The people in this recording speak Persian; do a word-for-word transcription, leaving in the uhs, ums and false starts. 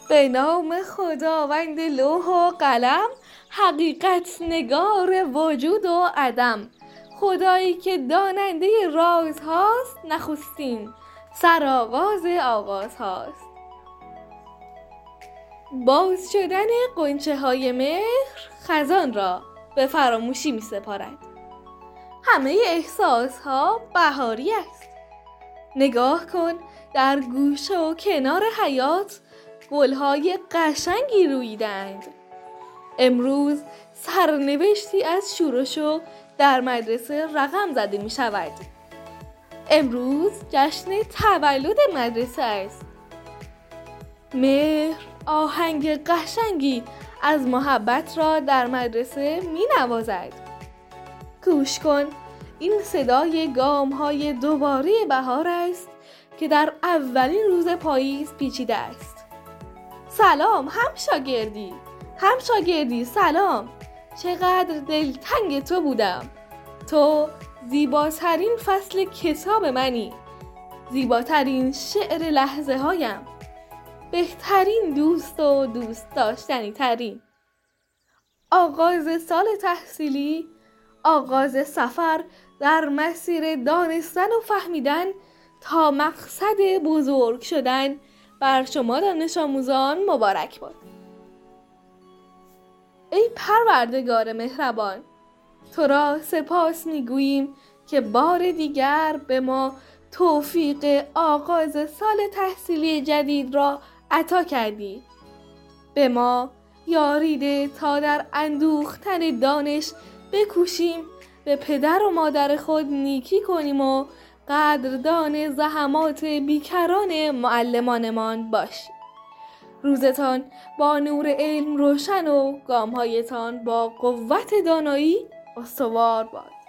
به نام خداوند لوح و قلم، حقیقت نگار وجود و عدم. خدایی که داننده راز هاست، نخستین سرآغاز آغاز هاست. باز شدن غنچه های مهر خزان را به فراموشی می سپارد. همه احساس ها بهاری است. نگاه کن، در گوشه و کنار حیات گلهای قشنگی رویدند. امروز سرنوشتی از شورشو در مدرسه رقم زده می شود. امروز جشن تولد مدرسه است. مهر آهنگ قشنگی از محبت را در مدرسه می نوازد. گوش کن، این صدای گام های دوباره بهار است که در اولین روز پاییز پیچیده است. سلام هم شاگردی، هم شاگردی سلام. چقدر دلتنگ تو بودم. تو زیباترین فصل کتاب منی، زیباترین شعر لحظه هایم، بهترین دوست و دوست داشتنی ترین. آغاز سال تحصیلی، آغاز سفر در مسیر دانستن و فهمیدن تا مقصد بزرگ شدن بر شما دانش آموزان مبارک باد. ای پروردگار مهربان، تو را سپاس میگوییم که بار دیگر به ما توفیق آغاز سال تحصیلی جدید را عطا کردی. به ما یاری ده تا در اندوختن دانش بکوشیم، به پدر و مادر خود نیکی کنیم و قدردان زحمات بیکران معلمانمان باشیم. روزتان با نور علم روشن و گامهایتان با قوت دانایی استوار باد.